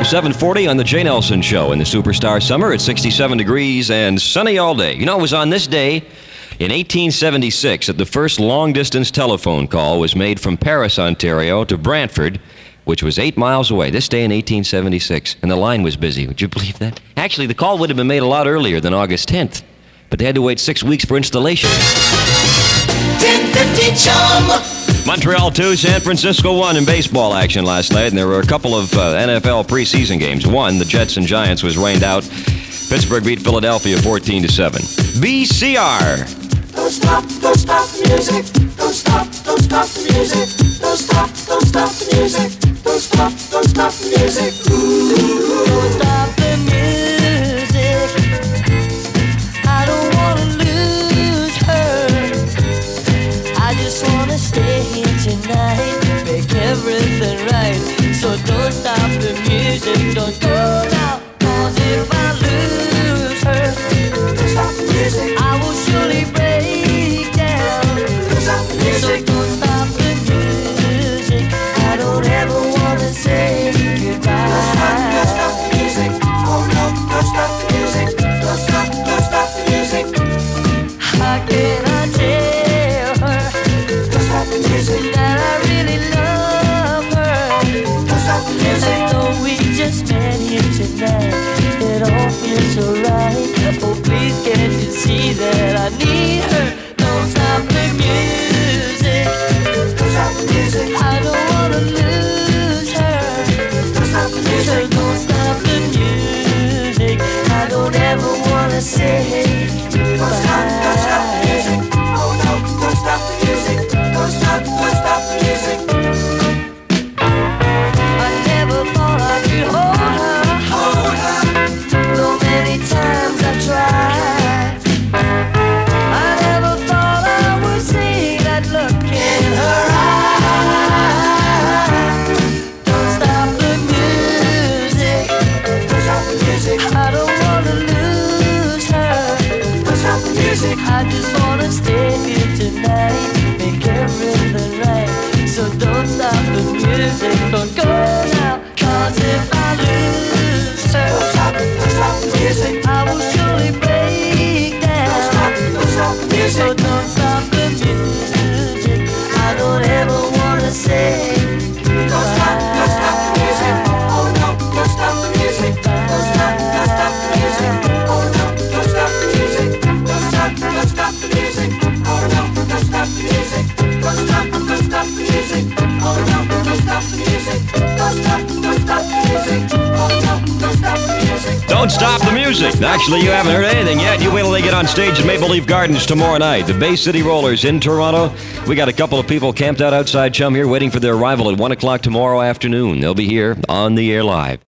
7:40 on the Jay Nelson Show in the Superstar Summer. It's 67 degrees and sunny all day. You know, it was on this day in 1876 that the first long-distance telephone call was made from Paris, Ontario to Brantford, which was 8 miles away. This day in 1876, and the line was busy. Would you believe that? Actually, the call would have been made a lot earlier than August 10th, but they had to wait 6 weeks for installation. 1050 Chum. Montreal 2, San Francisco 1 in baseball action last night, and there were a couple of NFL preseason games. One, the Jets and Giants, was rained out. Pittsburgh beat Philadelphia 14-7. BCR. Don't stop the music. Don't stop the music. Don't stop the music. Don't stop the music. Don't stop the music. I don't wanna lose her. I just wanna stay here tonight, make everything right. So don't stop the music. Don't go now, 'cause if I lose her, Don't stop the music. I will surely break down. Don't stop the So music. don't stop the music. I don't ever wanna say goodbye. Don't stop the music. Oh no, don't stop the music. Don't stop the music. How can I tell her Don't stop the music. that I really love her? Don't stop the music. I know we just met here tonight. It all feels so right. Oh, please can't you see that I need her? Don't stop the music. Don't stop the music. I don't wanna lose her. Don't stop the So music. don't stop the music. I don't ever wanna say Don't stop the music. goodbye. Oh no, don't stop the music. Don't stop the music. I never thought I could hold her. Hold her. Though many times I tried, I never thought I would see that look in her eye. Don't stop the music. Don't stop the music. I don't wanna lose her. Don't stop the music. I just wanna stay here tonight, make everything right. So don't stop the music, don't go now, 'cause if I lose her, Don't stop the music. I will surely break down. Don't stop the So music. don't stop the music. I don't ever wanna say Don't stop the music. Oh no, don't stop the music. Don't stop the music. Oh no, don't stop the music. Don't stop the music. Oh no, don't stop the music. Don't stop the music. Oh no, don't stop the music. Don't stop the music. Oh no, don't stop the music. Don't stop the music. Actually, you haven't heard anything yet. You wait till they get on stage at Maple Leaf Gardens tomorrow night. The Bay City Rollers in Toronto. We got a couple of people camped out outside Chum here waiting for their arrival at 1 o'clock tomorrow afternoon. They'll be here on the air live.